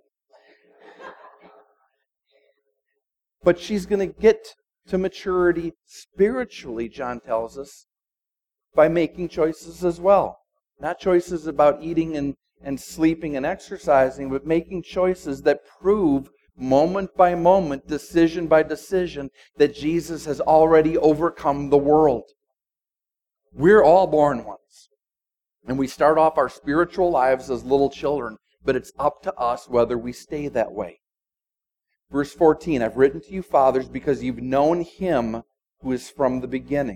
B: But she's going to get to maturity spiritually, John tells us, by making choices as well. Not choices about eating and sleeping and exercising, but making choices that prove moment by moment, decision by decision, that Jesus has already overcome the world. We're all born ones. And we start off our spiritual lives as little children, but it's up to us whether we stay that way. Verse 14, I've written to you, fathers, because you've known Him who is from the beginning.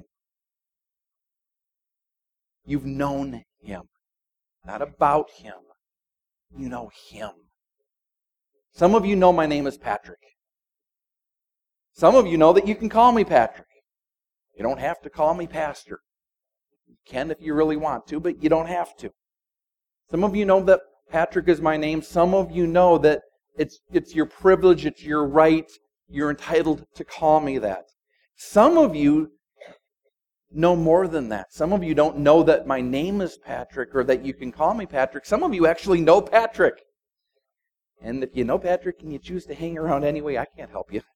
B: You've known Him. Not about Him. You know Him. Some of you know my name is Patrick. Some of you know that you can call me Patrick. You don't have to call me Pastor. You can if you really want to, but you don't have to. Some of you know that Patrick is my name. Some of you know that it's your privilege, it's your right, you're entitled to call me that. Some of you know more than that. Some of you don't know that my name is Patrick or that you can call me Patrick. Some of you actually know Patrick. And if you know Patrick and you choose to hang around anyway, I can't help you.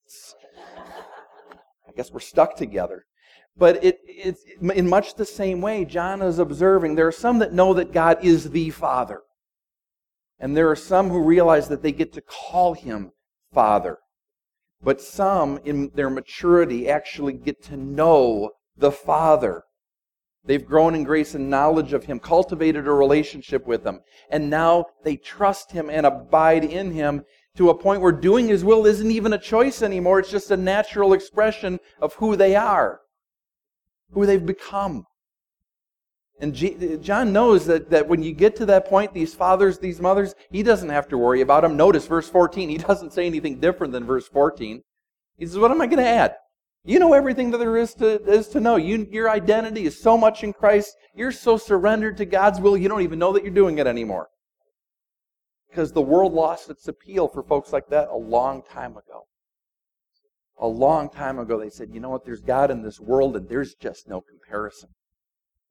B: I guess we're stuck together. But it's in much the same way, John is observing, there are some that know that God is the Father. And there are some who realize that they get to call Him Father. But some, in their maturity, actually get to know the Father. They've grown in grace and knowledge of Him, cultivated a relationship with Him, and now they trust Him and abide in Him to a point where doing His will isn't even a choice anymore. It's just a natural expression of who they are, who they've become. And John knows that when you get to that point, these fathers, these mothers, he doesn't have to worry about them. Notice verse 14. He doesn't say anything different than verse 14. He says, what am I going to add? You know everything that there is to know. Your identity is so much in Christ. You're so surrendered to God's will, you don't even know that you're doing it anymore. Because the world lost its appeal for folks like that a long time ago. A long time ago, they said, you know what, there's God in this world, and there's just no comparison.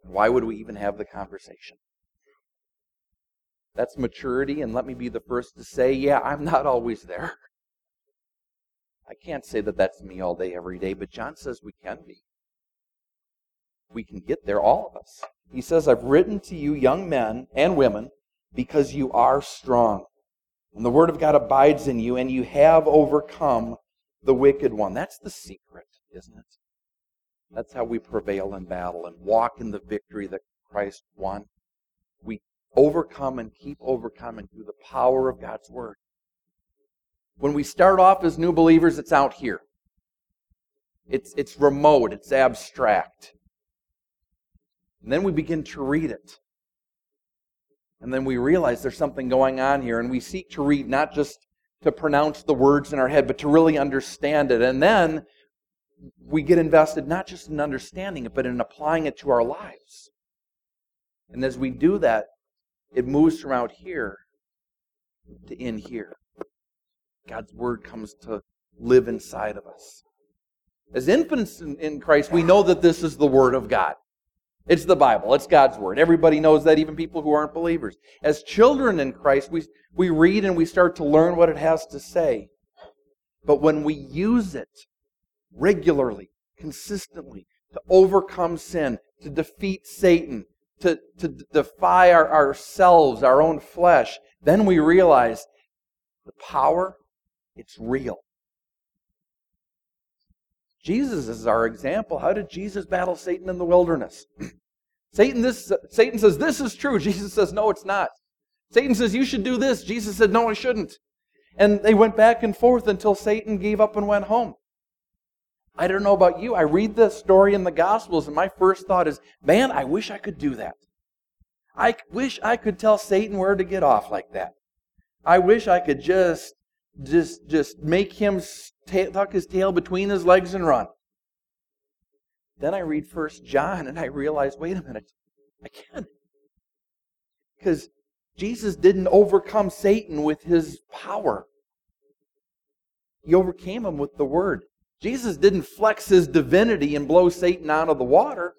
B: Why would we even have the conversation? That's maturity, and let me be the first to say, yeah, I'm not always there. I can't say that that's me all day, every day, but John says we can be. We can get there, all of us. He says, I've written to you, young men and women, because you are strong. And the word of God abides in you, and you have overcome the wicked one. That's the secret, isn't it? That's how we prevail in battle and walk in the victory that Christ won. We overcome and keep overcoming through the power of God's word. When we start off as new believers, it's out here. It's remote, it's abstract. And then we begin to read it. And then we realize there's something going on here, and we seek to read not just to pronounce the words in our head, but to really understand it. And then we get invested not just in understanding it, but in applying it to our lives. And as we do that, it moves from out here to in here. God's word comes to live inside of us. As infants in Christ, we know that this is the word of God. It's the Bible. It's God's word. Everybody knows that, even people who aren't believers. As children in Christ, we read and we start to learn what it has to say. But when we use it regularly, consistently, to overcome sin, to defeat Satan, to defy ourselves, our own flesh, then we realize the power, it's real. Jesus is our example. How did Jesus battle Satan in the wilderness? Satan says, this is true. Jesus says, no, it's not. Satan says, you should do this. Jesus said, no, I shouldn't. And they went back and forth until Satan gave up and went home. I don't know about you. I read this story in the Gospels, and my first thought is, man, I wish I could do that. I wish I could tell Satan where to get off like that. I wish I could just make him tuck his tail between his legs and run. Then I read 1 John and I realize, wait a minute, I can't. Because Jesus didn't overcome Satan with his power. He overcame him with the word. Jesus didn't flex his divinity and blow Satan out of the water.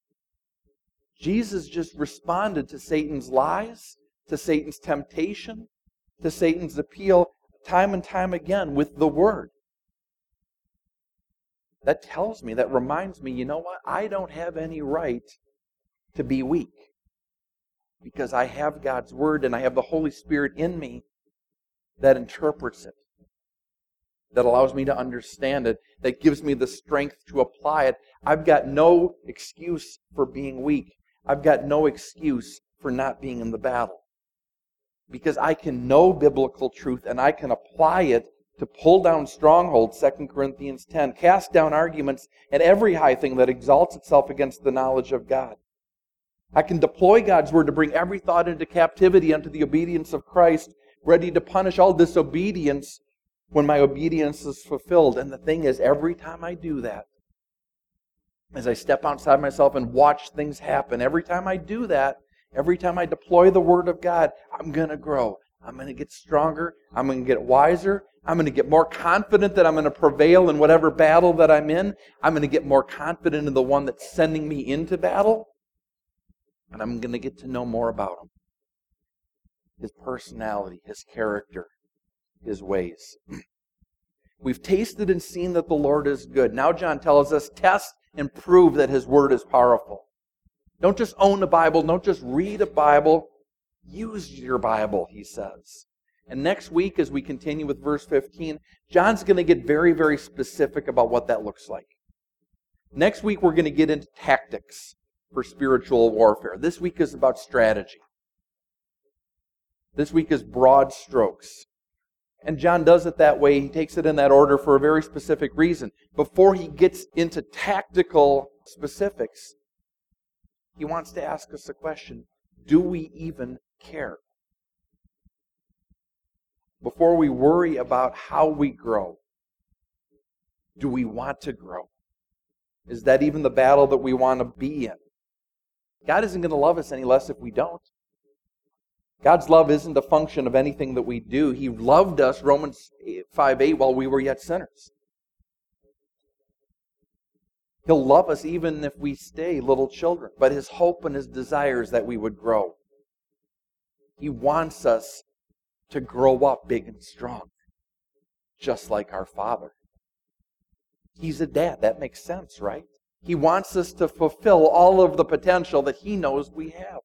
B: Jesus just responded to Satan's lies, to Satan's temptation, to Satan's appeal time and time again with the word. That tells me, that reminds me, you know what? I don't have any right to be weak. Because I have God's word and I have the Holy Spirit in me that interprets it, that allows me to understand it, that gives me the strength to apply it. I've got no excuse for being weak. I've got no excuse for not being in the battle. Because I can know biblical truth and I can apply it to pull down strongholds, 2 Corinthians 10, cast down arguments and every high thing that exalts itself against the knowledge of God. I can deploy God's word to bring every thought into captivity unto the obedience of Christ, ready to punish all disobedience when my obedience is fulfilled. And the thing is, every time I do that, as I step outside myself and watch things happen, every time I do that, every time I deploy the word of God, I'm going to grow. I'm going to get stronger. I'm going to get wiser. I'm going to get more confident that I'm going to prevail in whatever battle that I'm in. I'm going to get more confident in the one that's sending me into battle. And I'm going to get to know more about him. His personality, his character, his ways. We've tasted and seen that the Lord is good. Now John tells us, test and prove that his word is powerful. Don't just own a Bible. Don't just read a Bible. Use your Bible, he says. And next week, as we continue with verse 15, John's going to get very, very specific about what that looks like. Next week, we're going to get into tactics for spiritual warfare. This week is about strategy. This week is broad strokes. And John does it that way. He takes it in that order for a very specific reason. Before he gets into tactical specifics, he wants to ask us a question. Do we even care? Before we worry about how we grow, do we want to grow? Is that even the battle that we want to be in? God isn't going to love us any less if we don't. God's love isn't a function of anything that we do. He loved us, Romans 5:8, while we were yet sinners. He'll love us even if we stay little children. But His hope and His desire is that we would grow. He wants us to grow up big and strong, just like our Father. He's a dad. That makes sense, right? He wants us to fulfill all of the potential that He knows we have.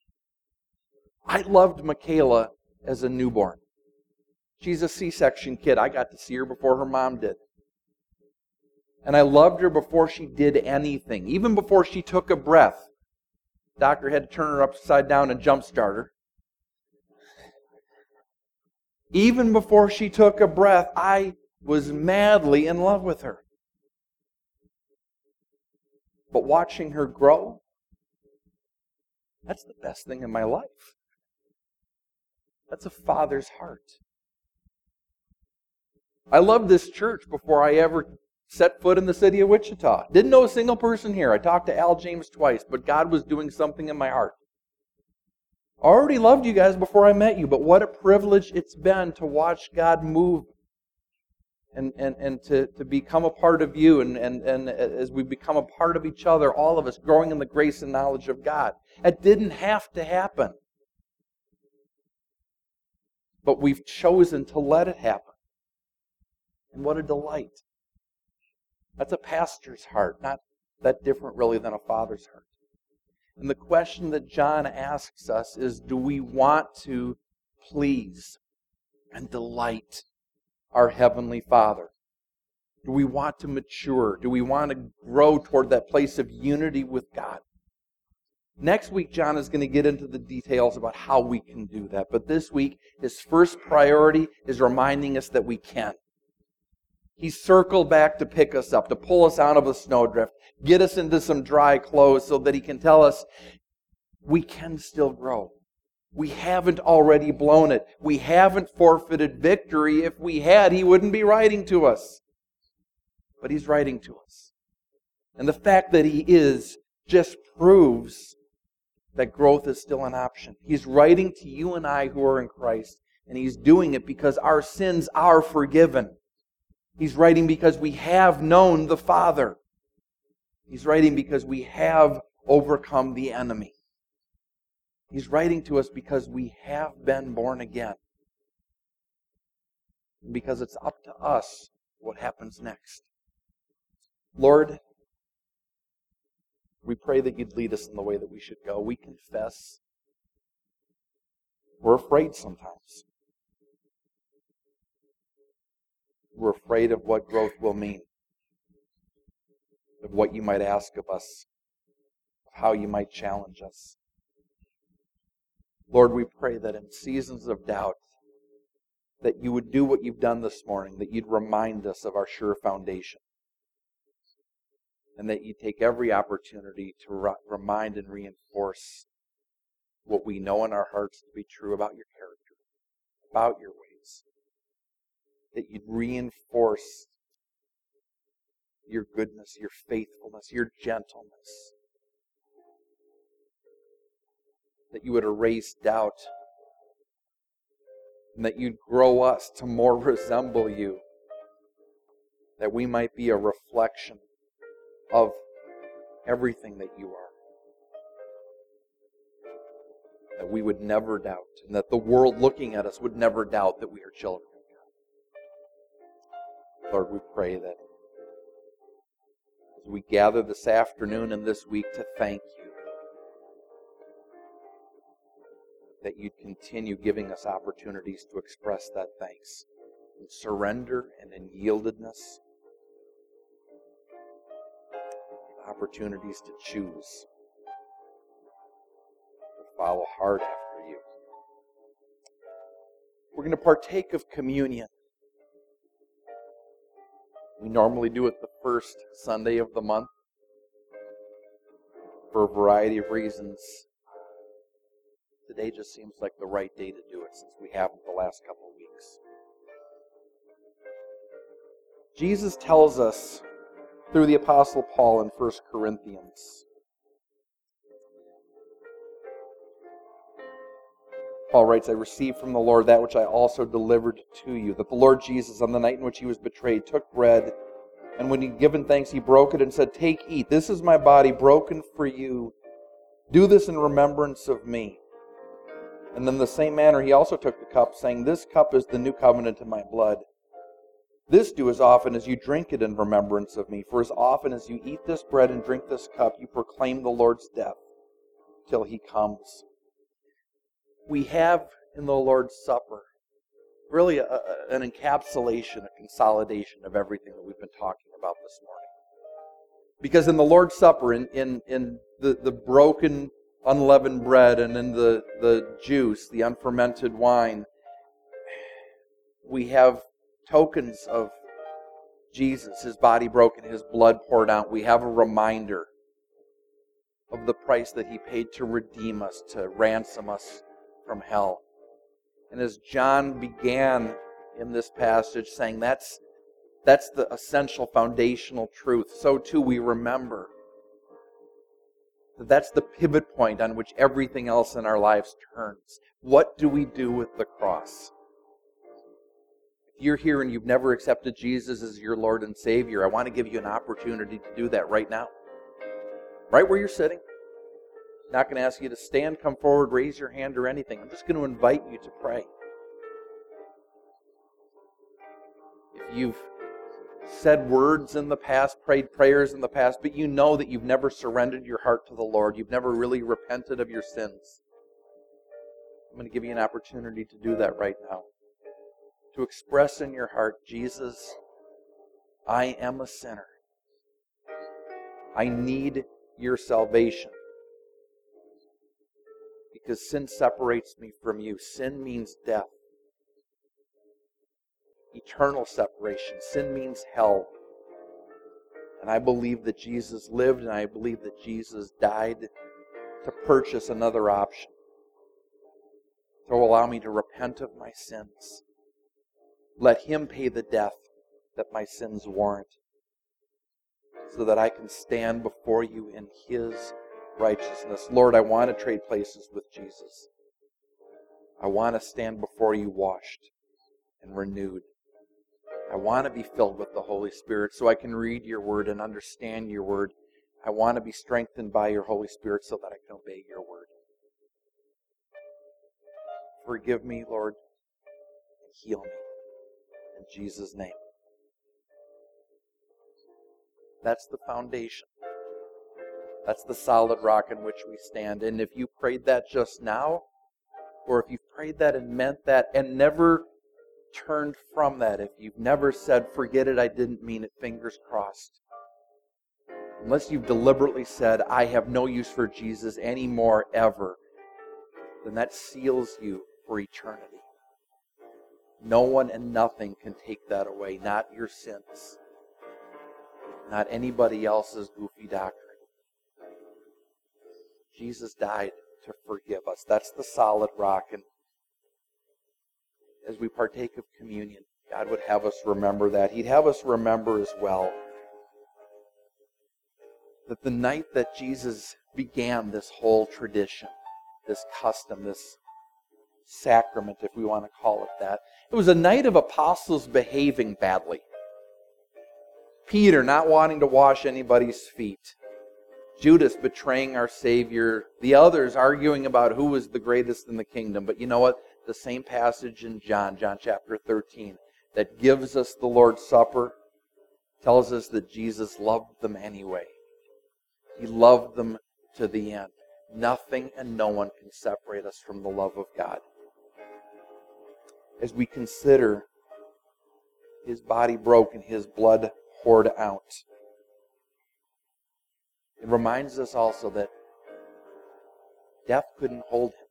B: I loved Michaela as a newborn. She's a C-section kid. I got to see her before her mom did. And I loved her before she did anything. Even before she took a breath. Doctor had to turn her upside down and jumpstart her. Even before she took a breath, I was madly in love with her. But watching her grow, that's the best thing in my life. That's a father's heart. I loved this church before I ever set foot in the city of Wichita. Didn't know a single person here. I talked to Al James twice, but God was doing something in my heart. I already loved you guys before I met you, but what a privilege it's been to watch God move and to become a part of you, and as we become a part of each other, all of us growing in the grace and knowledge of God. It didn't have to happen. But we've chosen to let it happen. And what a delight. That's a pastor's heart, not that different really than a father's heart. And the question that John asks us is, do we want to please and delight our Heavenly Father? Do we want to mature? Do we want to grow toward that place of unity with God? Next week, John is going to get into the details about how we can do that. But this week, his first priority is reminding us that we can. He circled back to pick us up, to pull us out of a snowdrift, get us into some dry clothes so that He can tell us we can still grow. We haven't already blown it. We haven't forfeited victory. If we had, He wouldn't be writing to us. But He's writing to us. And the fact that He is just proves that growth is still an option. He's writing to you and I who are in Christ, and He's doing it because our sins are forgiven. He's writing because we have known the Father. He's writing because we have overcome the enemy. He's writing to us because we have been born again. And because it's up to us what happens next. Lord, we pray that You'd lead us in the way that we should go. We confess we're afraid sometimes. We're afraid of what growth will mean, of what You might ask of us, of how You might challenge us. Lord, we pray that in seasons of doubt, that You would do what You've done this morning, that You'd remind us of our sure foundation, and that You'd take every opportunity to remind and reinforce what we know in our hearts to be true about Your character, about Your ways. That You'd reinforce Your goodness, Your faithfulness, Your gentleness. That You would erase doubt. And that You'd grow us to more resemble You. That we might be a reflection of everything that You are. That we would never doubt. And that the world looking at us would never doubt that we are children. Lord, we pray that as we gather this afternoon and this week to thank You, that You'd continue giving us opportunities to express that thanks in surrender and in yieldedness, opportunities to choose, to follow hard after You. We're going to partake of communion. We normally do it the first Sunday of the month for a variety of reasons. Today just seems like the right day to do it since we haven't the last couple of weeks. Jesus tells us through the Apostle Paul in 1 Corinthians. Paul writes, I received from the Lord that which I also delivered to you, that the Lord Jesus, on the night in which He was betrayed, took bread, And when he'd given thanks, he broke it and said, "Take, eat. This is my body broken for you. Do this in remembrance of me." And in the same manner, he also took the cup, saying, "This cup is the new covenant in my blood. This do as often as you drink it in remembrance of me. For as often as you eat this bread and drink this cup, you proclaim the Lord's death till he comes." We have in the Lord's Supper really an encapsulation, a consolidation of everything that we've been talking about this morning. Because in the Lord's Supper, in the broken, unleavened bread and in the juice, the unfermented wine, we have tokens of Jesus, his body broken, his blood poured out. We have a reminder of the price that he paid to redeem us, to ransom us from hell. And as John began in this passage saying that's the essential foundational truth, so too we remember that that's the pivot point on which everything else in our lives turns. What do we do with the cross? If you're here and you've never accepted Jesus as your Lord and Savior, I want to give you an opportunity to do that right now. Right where you're sitting. I'm not going to ask you to stand, come forward, raise your hand or anything. I'm just going to invite you to pray. If you've said words in the past, prayed prayers in the past, but you know that you've never surrendered your heart to the Lord, you've never really repented of your sins, I'm going to give you an opportunity to do that right now. To express in your heart, "Jesus, I am a sinner. I need your salvation. Because sin separates me from you. Sin means death. Eternal separation. Sin means hell. And I believe that Jesus lived and I believe that Jesus died to purchase another option. To allow me to repent of my sins. Let him pay the death that my sins warrant. So that I can stand before you in his righteousness. Lord, I want to trade places with Jesus. I want to stand before you washed and renewed. I want to be filled with the Holy Spirit so I can read your word and understand your word. I want to be strengthened by your Holy Spirit so that I can obey your word. Forgive me, Lord, and heal me. In Jesus' name. That's the foundation. That's the solid rock in which we stand. And if you prayed that just now, or if you've prayed that and meant that and never turned from that, if you've never said, "Forget it, I didn't mean it, fingers crossed," unless you've deliberately said, "I have no use for Jesus anymore, ever," then that seals you for eternity. No one and nothing can take that away. Not your sins. Not anybody else's goofy doctrine. Jesus died to forgive us. That's the solid rock. And as we partake of communion, God would have us remember that. He'd have us remember as well that the night that Jesus began this whole tradition, this custom, this sacrament, if we want to call it that, it was a night of apostles behaving badly. Peter not wanting to wash anybody's feet. Judas betraying our Savior. The others arguing about who was the greatest in the kingdom. But you know what? The same passage in John chapter 13, that gives us the Lord's Supper, tells us that Jesus loved them anyway. He loved them to the end. Nothing and no one can separate us from the love of God. As we consider his body broken, his blood poured out, it reminds us also that death couldn't hold him.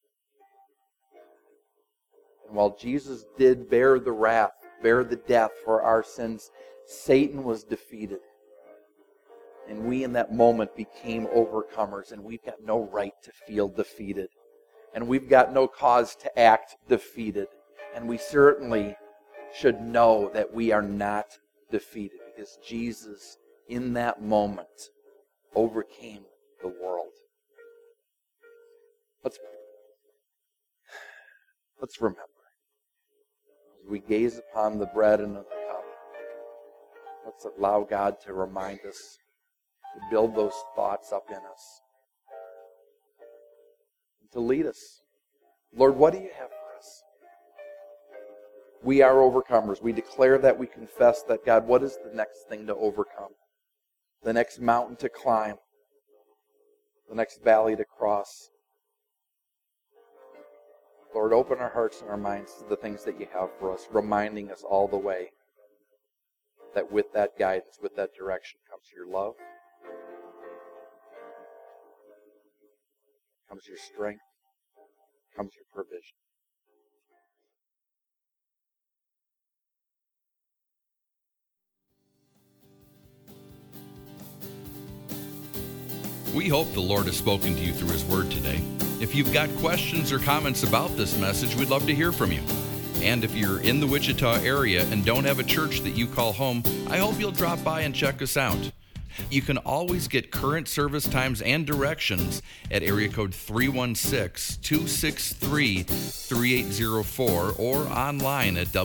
B: And while Jesus did bear the wrath, bear the death for our sins, Satan was defeated. And we in that moment became overcomers, and we've got no right to feel defeated. And we've got no cause to act defeated. And we certainly should know that we are not defeated, because Jesus, in that moment, overcame the world. Let's remember, as we gaze upon the bread and the cup, Let's allow God to remind us, to build those thoughts up in us, and to lead us. Lord, what do you have for us? We are overcomers. We declare that, we confess that. God, what is the next thing to overcome? The next mountain to climb? The next valley to cross? Lord, open our hearts and our minds to the things that you have for us, reminding us all the way that with that guidance, with that direction, comes your love, comes your strength, comes your provision.
A: We hope the Lord has spoken to you through His Word today. If you've got questions or comments about this message, we'd love to hear from you. And if you're in the Wichita area and don't have a church that you call home, I hope you'll drop by and check us out. You can always get current service times and directions at area code 316-263-3804 or online at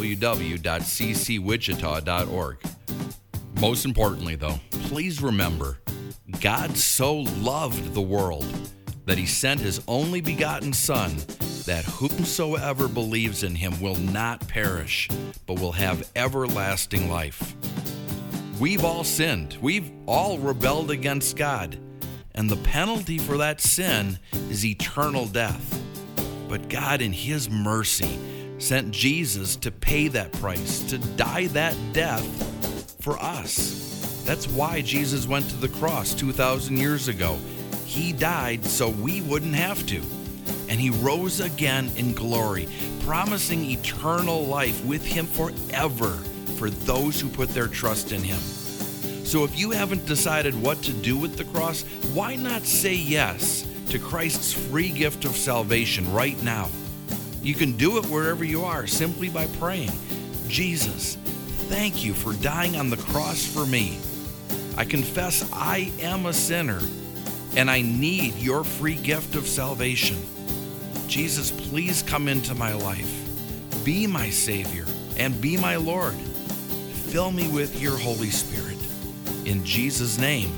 A: www.ccwichita.org. Most importantly, though, please remember, God so loved the world that He sent His only begotten Son, that whomsoever believes in Him will not perish, but will have everlasting life. We've all sinned. We've all rebelled against God. And the penalty for that sin is eternal death. But God, in His mercy, sent Jesus to pay that price, to die that death for us. That's why Jesus went to the cross 2,000 years ago. He died so we wouldn't have to. And He rose again in glory, promising eternal life with Him forever for those who put their trust in Him. So if you haven't decided what to do with the cross, why not say yes to Christ's free gift of salvation right now? You can do it wherever you are simply by praying, Jesus, thank you for dying on the cross for me. I confess I am a sinner and I need your free gift of salvation. Jesus, please come into my life. Be my Savior and be my Lord. Fill me with your Holy Spirit. In Jesus' name,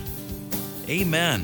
A: amen.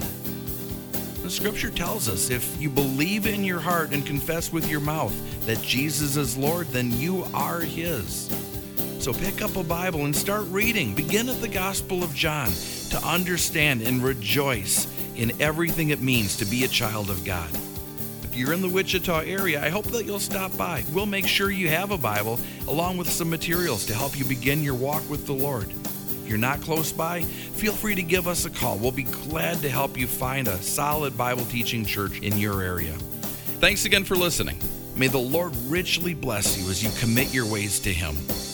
A: The Scripture tells us if you believe in your heart and confess with your mouth that Jesus is Lord, then you are His. So pick up a Bible and start reading. Begin at the Gospel of John to understand and rejoice in everything it means to be a child of God. If you're in the Wichita area, I hope that you'll stop by. We'll make sure you have a Bible along with some materials to help you begin your walk with the Lord. If you're not close by, feel free to give us a call. We'll be glad to help you find a solid Bible teaching church in your area. Thanks again for listening. May the Lord richly bless you as you commit your ways to Him.